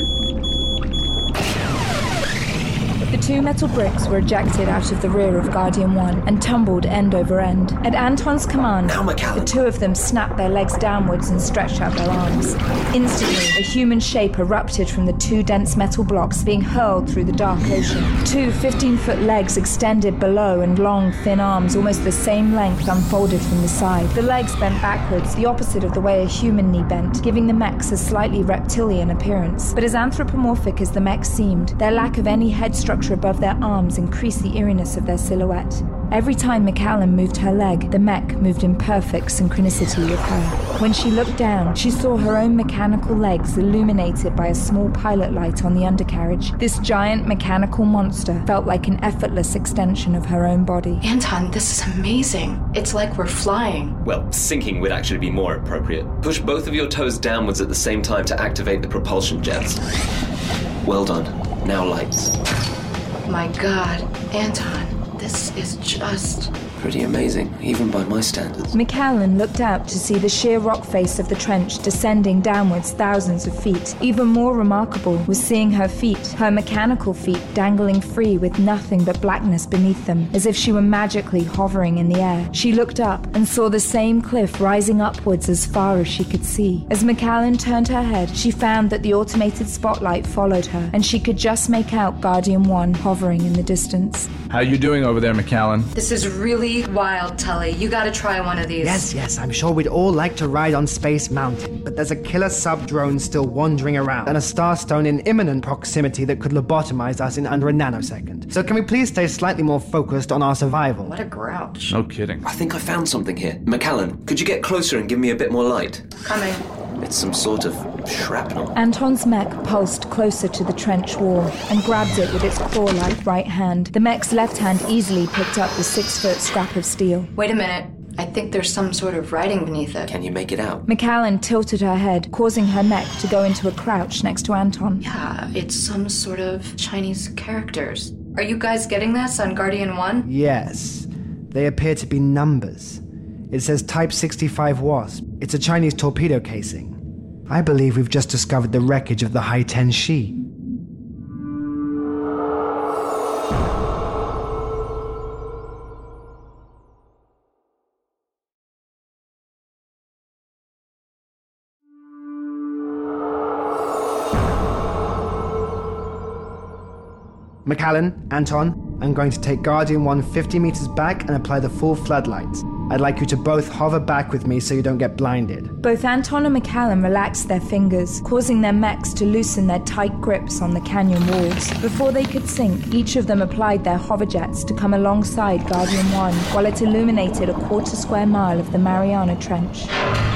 The two metal bricks were ejected out of the rear of Guardian one and tumbled end over end. At Anton's command, Now, McAllen. the two of them snapped their legs downwards and stretched out their arms. Instantly, a human shape erupted from the two dense metal blocks being hurled through the dark ocean. Two fifteen-foot legs extended below and long, thin arms almost the same length unfolded from the side. The legs bent backwards, the opposite of the way a human knee bent, giving the mechs a slightly reptilian appearance. But as anthropomorphic as the mechs seemed, their lack of any head structure above their arms increased the eeriness of their silhouette. Every time McAllen moved her leg, the mech moved in perfect synchronicity with her. When she looked down, she saw her own mechanical legs illuminated by a small pilot light on the undercarriage. This giant mechanical monster felt like an effortless extension of her own body. Anton, this is amazing. It's like we're flying. Well, sinking would actually be more appropriate. Push both of your toes downwards at the same time to activate the propulsion jets. Well done. Now lights. My God, Anton, this is just... Pretty amazing, even by my standards. McAllen looked out to see the sheer rock face of the trench descending downwards thousands of feet. Even more remarkable was seeing her feet, her mechanical feet, dangling free with nothing but blackness beneath them, as if she were magically hovering in the air. She looked up and saw the same cliff rising upwards as far as she could see. As McAllen turned her head, she found that the automated spotlight followed her, and she could just make out Guardian one hovering in the distance. How you doing over there, McAllen? This is really wild, Tully. You gotta try one of these. Yes, yes, I'm sure we'd all like to ride on Space Mountain, but there's a killer sub-drone still wandering around, and a starstone in imminent proximity that could lobotomize us in under a nanosecond. So can we please stay slightly more focused on our survival? What a grouch. No kidding. I think I found something here. McAllen, could you get closer and give me a bit more light? Coming. It's some sort of shrapnel. Anton's mech pulsed closer to the trench wall and grabbed it with its claw-like right hand. The mech's left hand easily picked up the six-foot scrap of steel. Wait a minute. I think there's some sort of writing beneath it. Can you make it out? McAllen tilted her head, causing her mech to go into a crouch next to Anton. Yeah, it's some sort of Chinese characters. Are you guys getting this on Guardian one? Yes. They appear to be numbers. It says Type sixty-five Wasp. It's a Chinese torpedo casing. I believe we've just discovered the wreckage of the Hai-Ten Shi. McAllen, Anton, I'm going to take Guardian one fifty meters back and apply the full floodlights. I'd like you to both hover back with me so you don't get blinded. Both Anton and McAllen relaxed their fingers, causing their mechs to loosen their tight grips on the canyon walls. Before they could sink, each of them applied their hoverjets to come alongside Guardian one, while it illuminated a quarter square mile of the Mariana Trench.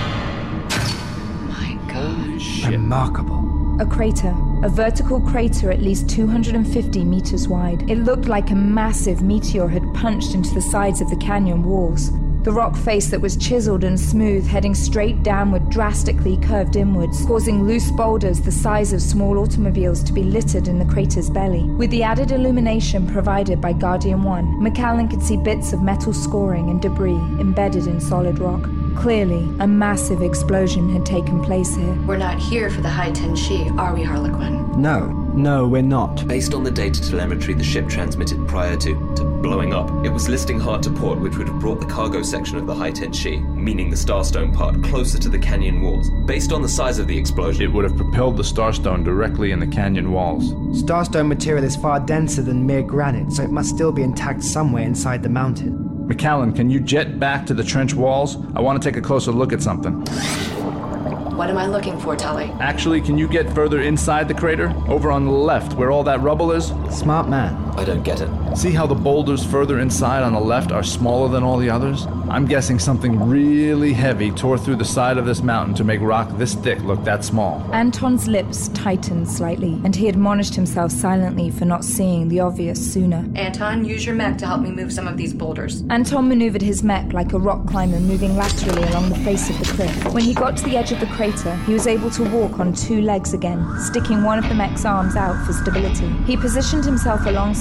My gosh. Remarkable. A crater, a vertical crater at least two hundred fifty meters wide. It looked like a massive meteor had punched into the sides of the canyon walls. The rock face that was chiseled and smooth, heading straight downward, drastically curved inwards, causing loose boulders the size of small automobiles to be littered in the crater's belly. With the added illumination provided by Guardian one, McAllen could see bits of metal scoring and debris embedded in solid rock. Clearly, a massive explosion had taken place here. We're not here for the Hai-Ten Shi, are we, Harlequin? No, no, we're not. Based on the data telemetry the ship transmitted prior to, to blowing up, it was listing hard to port, which would have brought the cargo section of the Hai-Ten Shi, meaning the Starstone part, closer to the canyon walls. Based on the size of the explosion, It would have propelled the Starstone directly in the canyon walls. Starstone material is far denser than mere granite, so it must still be intact somewhere inside the mountain. McAllen, can you jet back to the trench walls? I want to take a closer look at something. What am I looking for, Tully? Actually, can you get further inside the crater? Over on the left, where all that rubble is? Smart man. I don't get it. See how the boulders further inside on the left are smaller than all the others? I'm guessing something really heavy tore through the side of this mountain to make rock this thick look that small. Anton's lips tightened slightly, and he admonished himself silently for not seeing the obvious sooner. Anton, use your mech to help me move some of these boulders. Anton maneuvered his mech like a rock climber moving laterally along the face of the cliff. When he got to the edge of the crater, he was able to walk on two legs again, sticking one of the mech's arms out for stability. He positioned himself alongside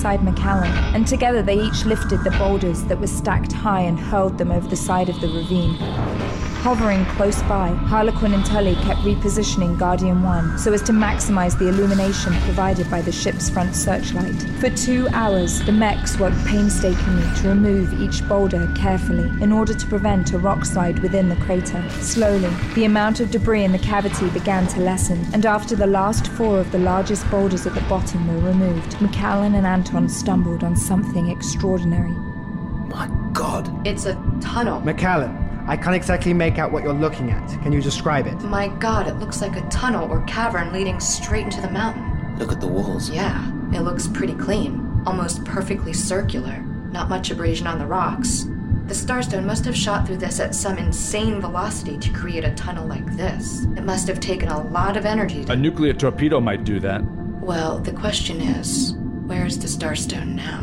alongside McCallan, and together they each lifted the boulders that were stacked high and hurled them over the side of the ravine. Hovering close by, Harlequin and Tully kept repositioning Guardian one so as to maximize the illumination provided by the ship's front searchlight. For two hours, the mechs worked painstakingly to remove each boulder carefully in order to prevent a rock slide within the crater. Slowly, the amount of debris in the cavity began to lessen, and after the last four of the largest boulders at the bottom were removed, McCallan and Anton stumbled on something extraordinary. My God. It's a tunnel. McCallan, I can't exactly make out what you're looking at. Can you describe it? My God, it looks like a tunnel or cavern leading straight into the mountain. Look at the walls. Yeah, it looks pretty clean. Almost perfectly circular. Not much abrasion on the rocks. The Starstone must have shot through this at some insane velocity to create a tunnel like this. It must have taken a lot of energy to... A nuclear torpedo might do that. Well, the question is, where's the Starstone now?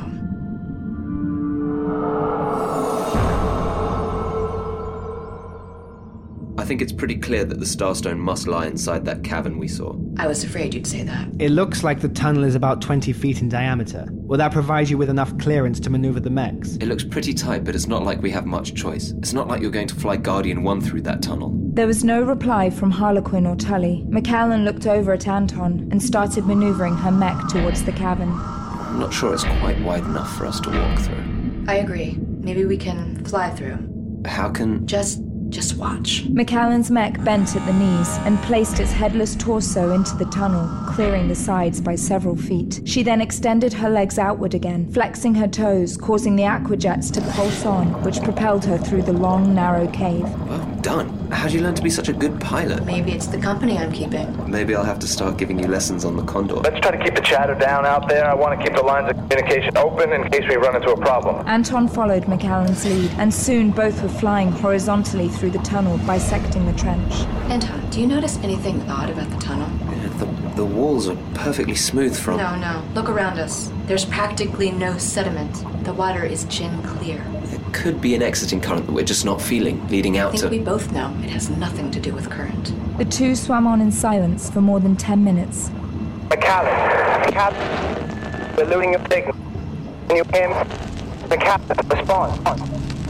I think it's pretty clear that the Starstone must lie inside that cavern we saw. I was afraid you'd say that. It looks like the tunnel is about twenty feet in diameter. Will that provide you with enough clearance to maneuver the mechs? It looks pretty tight, but it's not like we have much choice. It's not like you're going to fly Guardian one through that tunnel. There was no reply from Harlequin or Tully. McCallan looked over at Anton and started maneuvering her mech towards the cavern. I'm not sure it's quite wide enough for us to walk through. I agree. Maybe we can fly through. How can... Just... just watch. McCallan's mech bent at the knees and placed its headless torso into the tunnel, clearing the sides by several feet. She then extended her legs outward again, flexing her toes, causing the aquajets to pulse on, which propelled her through the long, narrow cave. Well done. How'd you learn to be such a good pilot? Maybe it's the company I'm keeping. Maybe I'll have to start giving you lessons on the Condor. Let's try to keep the chatter down out there. I want to keep the lines of communication open in case we run into a problem. Anton followed McCallan's lead, and soon both were flying horizontally through the tunnel, bisecting the trench. Anton, do you notice anything odd about the tunnel? Yeah, the, the walls are perfectly smooth from... No, no. Look around us. There's practically no sediment. The water is gin clear. There could be an exiting current that we're just not feeling, leading out I think to... we both know it has nothing to do with current. The two swam on in silence for more than ten minutes. McCallan, McCallan, we're losing a signal. Can you hear me? McCallan, respond.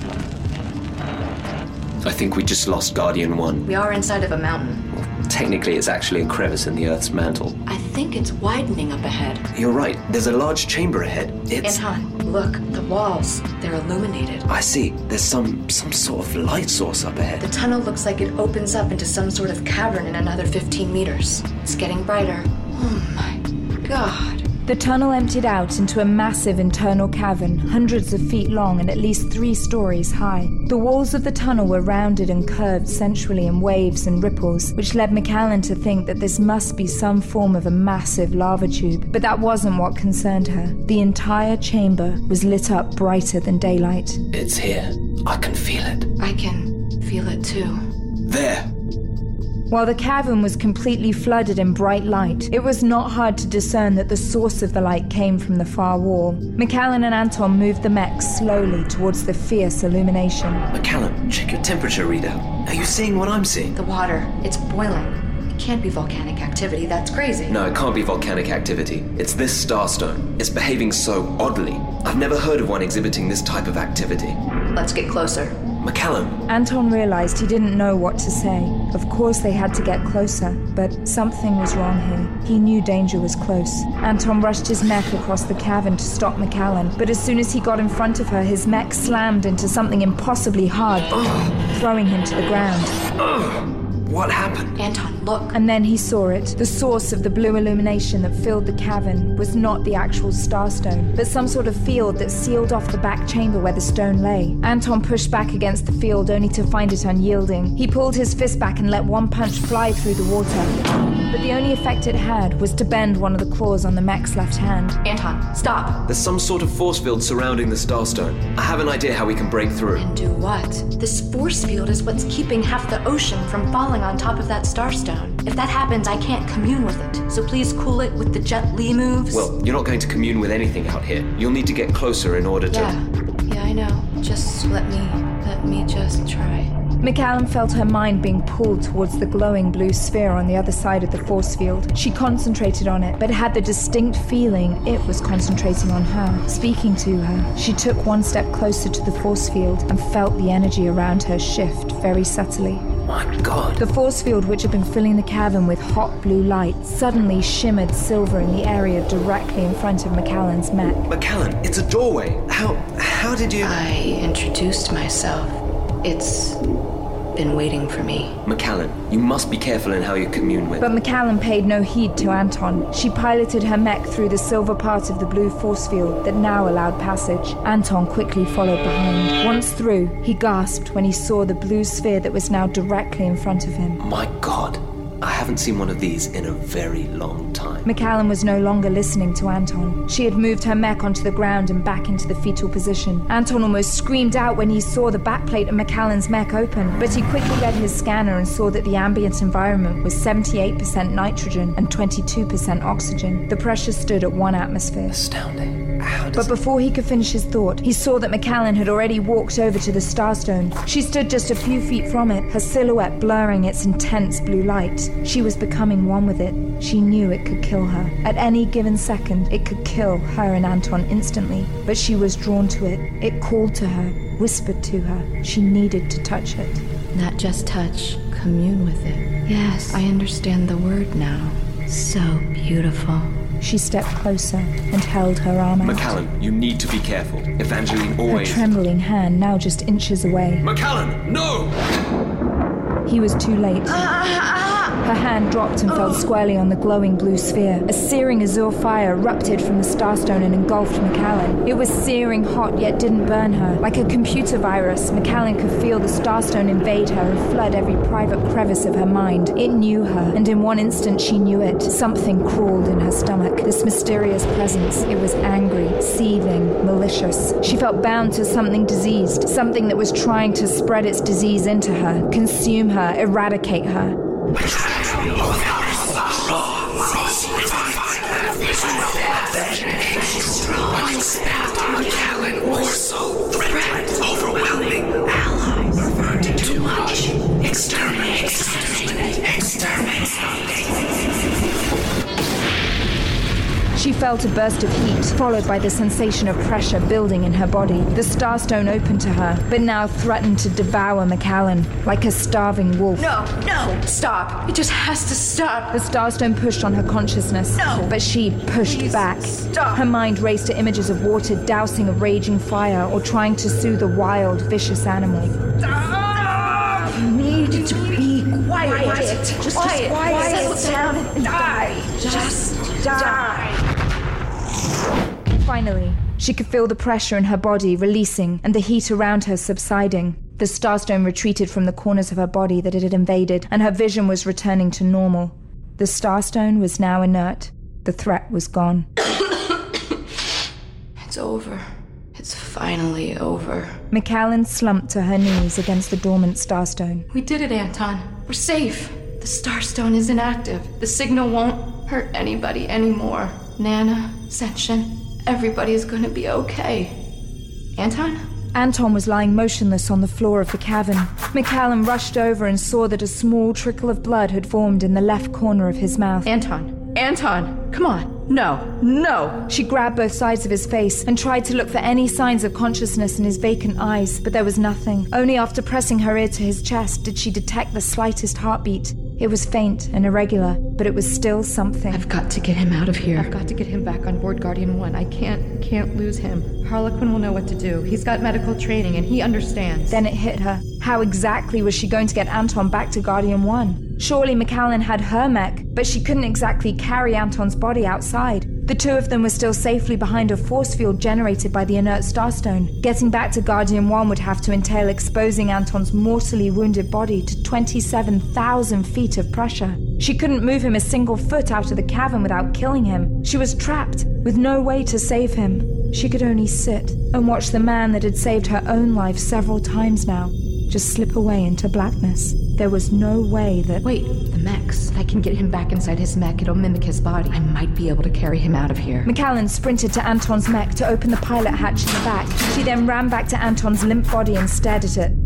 I think we just lost Guardian one. We are inside of a mountain. Technically, it's actually a crevice in the Earth's mantle. I think it's widening up ahead. You're right. There's a large chamber ahead. It's... Anton, look. The walls. They're illuminated. I see. There's some some sort of light source up ahead. The tunnel looks like it opens up into some sort of cavern in another fifteen meters. It's getting brighter. Oh my God. The tunnel emptied out into a massive internal cavern, hundreds of feet long and at least three stories high. The walls of the tunnel were rounded and curved sensually in waves and ripples, which led McCallan to think that this must be some form of a massive lava tube. But that wasn't what concerned her. The entire chamber was lit up brighter than daylight. It's here. I can feel it. I can feel it too. There. While the cavern was completely flooded in bright light, it was not hard to discern that the source of the light came from the far wall. McCallan and Anton moved the mech slowly towards the fierce illumination. McCallan, check your temperature readout. Are you seeing what I'm seeing? The water. It's boiling. It can't be volcanic activity. That's crazy. No, it can't be volcanic activity. It's this starstone. It's behaving so oddly. I've never heard of one exhibiting this type of activity. Let's get closer. McCallan. Anton realized he didn't know what to say. Of course they had to get closer, but something was wrong here. He knew danger was close. Anton rushed his mech across the cavern to stop McCallan, but as soon as he got in front of her, his mech slammed into something impossibly hard, Ugh. throwing him to the ground. Ugh. What happened? Anton, look. And then he saw it. The source of the blue illumination that filled the cavern was not the actual starstone, but some sort of field that sealed off the back chamber where the stone lay. Anton pushed back against the field only to find it unyielding. He pulled his fist back and let one punch fly through the water. But the only effect it had was to bend one of the claws on the mech's left hand. Anton, stop. There's some sort of force field surrounding the starstone. I have an idea how we can break through. And do what? This force field is what's keeping half the ocean from falling on top of that starstone. If that happens, I can't commune with it. So please cool it with the Jet Li moves. Well, you're not going to commune with anything out here. You'll need to get closer in order to... Yeah, yeah, I know. Just let me, let me just try. McCallum felt her mind being pulled towards the glowing blue sphere on the other side of the force field. She concentrated on it, but had the distinct feeling it was concentrating on her, speaking to her. She took one step closer to the force field and felt the energy around her shift very subtly. My God. The force field, which had been filling the cavern with hot blue light, suddenly shimmered silver in the area directly in front of McCallum's mech. McCallum, it's a doorway. How... how did you... I introduced myself. It's been waiting for me. McCallum, you must be careful in how you commune with... But McCallum paid no heed to Anton. She piloted her mech through the silver part of the blue force field that now allowed passage. Anton quickly followed behind. Once through, he gasped when he saw the blue sphere that was now directly in front of him. My God, I haven't seen one of these in a very long time. McCallum was no longer listening to Anton. She had moved her mech onto the ground and back into the fetal position. Anton almost screamed out when he saw the backplate of McCallum's mech open, but he quickly read his scanner and saw that the ambient environment was seventy-eight percent nitrogen and twenty-two percent oxygen. The pressure stood at one atmosphere. Astounding. How does But before he could finish his thought, he saw that McCallum had already walked over to the Starstone. She stood just a few feet from it, her silhouette blurring its intense blue light. She was becoming one with it. She knew it could kill her. At any given second, it could kill her and Anton instantly. But she was drawn to it. It called to her, whispered to her. She needed to touch it. Not just touch, commune with it. Yes, I understand the word now. So beautiful. She stepped closer and held her arm out. McCallum, you need to be careful. Evangeline Her always... trembling hand now just inches away. McCallum, no! He was too late. Her hand dropped and fell squarely on the glowing blue sphere. A searing azure fire erupted from the Starstone and engulfed McCallum. It was searing hot, yet didn't burn her. Like a computer virus, McCallum could feel the Starstone invade her and flood every private crevice of her mind. It knew her, and in one instant she knew it. Something crawled in her stomach. This mysterious presence. It was angry, seething, malicious. She felt bound to something diseased, something that was trying to spread its disease into her, consume her, eradicate her. Overwhelming allies. Perverted too much. Exterminate. Exterminate. Exterminate. She felt a burst of heat, followed by the sensation of pressure building in her body. The Starstone opened to her, but now threatened to devour McCallum, like a starving wolf. No, no, stop. It just has to stop. The Starstone pushed on her consciousness, No. but she pushed Please, back. stop. Her mind raced to images of water dousing a raging fire or trying to soothe a wild, vicious animal. You need to be quiet. quiet. Just quiet. quiet. Settle down and die. Just die. Finally, she could feel the pressure in her body releasing and the heat around her subsiding. The Starstone retreated from the corners of her body that it had invaded, and her vision was returning to normal. The Starstone was now inert. The threat was gone. It's over. It's finally over. McCallum slumped to her knees against the dormant Starstone. We did it, Anton. We're safe. The Starstone is inactive. The signal won't hurt anybody anymore. Nana, Senshin, everybody's gonna be okay. Anton? Anton was lying motionless on the floor of the cavern. McCallum rushed over and saw that a small trickle of blood had formed in the left corner of his mouth. Anton. Anton, come on. No, no. She grabbed both sides of his face and tried to look for any signs of consciousness in his vacant eyes, but there was nothing. Only after pressing her ear to his chest did she detect the slightest heartbeat. It was faint and irregular, but it was still something. I've got to get him out of here. I've got to get him back on board Guardian One. I can't, can't lose him. Harlequin will know what to do. He's got medical training and he understands. Then it hit her. How exactly was she going to get Anton back to Guardian One? Surely McCallum had her mech, but she couldn't exactly carry Anton's body outside. The two of them were still safely behind a force field generated by the inert Starstone. Getting back to Guardian One would have to entail exposing Anton's mortally wounded body to twenty-seven thousand feet of pressure. She couldn't move him a single foot out of the cavern without killing him. She was trapped, with no way to save him. She could only sit and watch the man that had saved her own life several times now just slip away into blackness. There was no way that... Wait, the mechs. I can get him back inside his mech. It'll mimic his body. I might be able to carry him out of here. McCallum sprinted to Anton's mech to open the pilot hatch in the back. She then ran back to Anton's limp body and stared at it.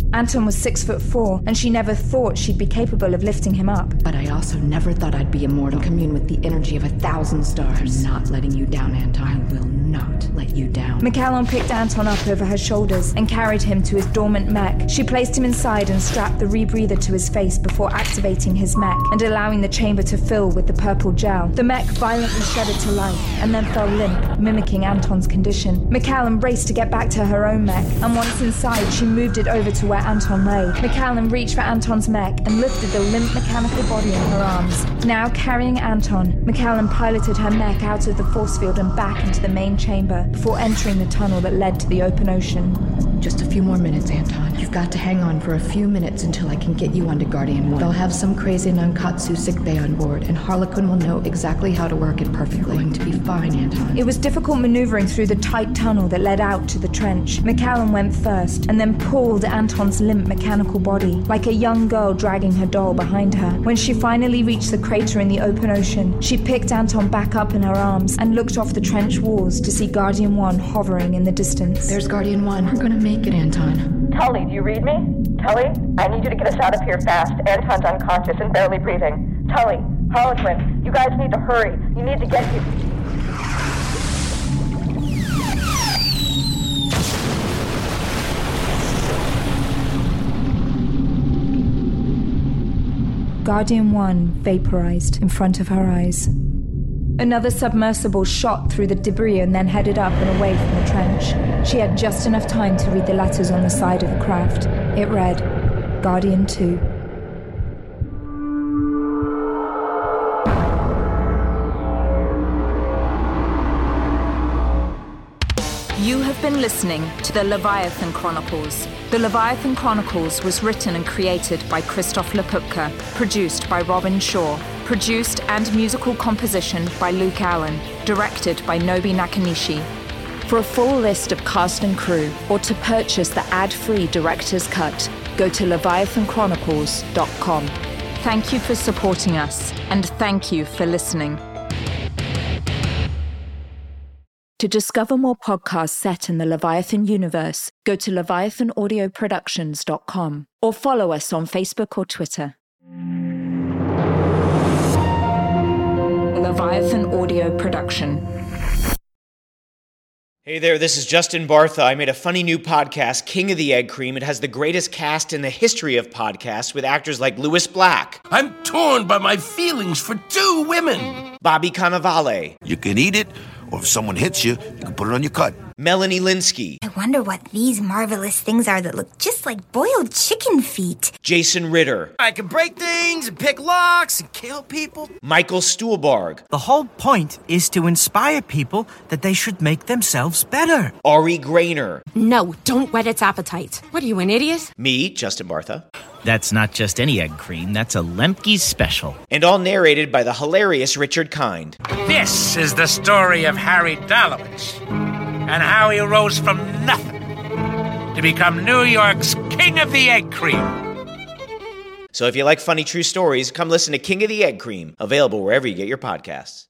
Anton was six foot four, and she never thought she'd be capable of lifting him up. But I also never thought I'd be immortal, commune with the energy of a thousand stars. I'm not letting you down, Anton. I will not let you down. McCallum picked Anton up over her shoulders and carried him to his dormant mech. She placed him inside and strapped the rebreather to his face before activating his mech and allowing the chamber to fill with the purple gel. The mech violently shuddered to life and then fell limp, mimicking Anton's condition. McCallum raced to get back to her own mech, and once inside, she moved it over to where Anton lay. McCallum reached for Anton's mech and lifted the limp mechanical body in her arms. Now carrying Anton, McCallum piloted her mech out of the force field and back into the main chamber before entering the tunnel that led to the open ocean. Just a few more minutes, Anton. You've got to hang on for a few minutes until I can get you onto Guardian one. They'll have some crazy Nankatsu sickbay on board, and Harlequin will know exactly how to work it perfectly. You're going to be fine, Anton. It was difficult maneuvering through the tight tunnel that led out to the trench. McCallum went first, and then pulled Anton's limp mechanical body, like a young girl dragging her doll behind her. When she finally reached the crater in the open ocean, she picked Anton back up in her arms and looked off the trench walls to see Guardian one hovering in the distance. There's Guardian one. We're gonna make it, Anton. Tully, do you read me? Tully, I need you to get us out of here fast. Anton's unconscious and barely breathing. Tully, Harlequin, you guys need to hurry. You need to get here. Guardian one vaporized in front of her eyes. Another submersible shot through the debris and then headed up and away from the trench. She had just enough time to read the letters on the side of the craft. It read, Guardian two. You have been listening to the Leviathan Chronicles. The Leviathan Chronicles was written and created by Christoph Lepupka, produced by Robin Shaw, produced and musical composition by Luke Allen, directed by Nobi Nakanishi. For a full list of cast and crew, or to purchase the ad-free director's cut, go to leviathan chronicles dot com. Thank you for supporting us, and thank you for listening. To discover more podcasts set in the Leviathan universe, go to leviathan audio productions dot com or follow us on Facebook or Twitter. Leviathan Audio Production. Hey there, this is Justin Bartha. I made a funny new podcast, King of the Egg Cream. It has the greatest cast in the history of podcasts with actors like Louis Black. I'm torn by my feelings for two women. Bobby Cannavale. You can eat it, or if someone hits you, you can put it on your cut. Melanie Linsky. I wonder what these marvelous things are that look just like boiled chicken feet. Jason Ritter. I can break things and pick locks and kill people. Michael Stuhlbarg. The whole point is to inspire people that they should make themselves better. Ari Grainer. No, don't whet its appetite. What are you, an idiot? Me, Justin Bartha. That's not just any egg cream, that's a Lemke's special. And all narrated by the hilarious Richard Kind. This is the story of Harry Dalowitz and how he rose from nothing to become New York's King of the Egg Cream. So if you like funny true stories, come listen to King of the Egg Cream, available wherever you get your podcasts.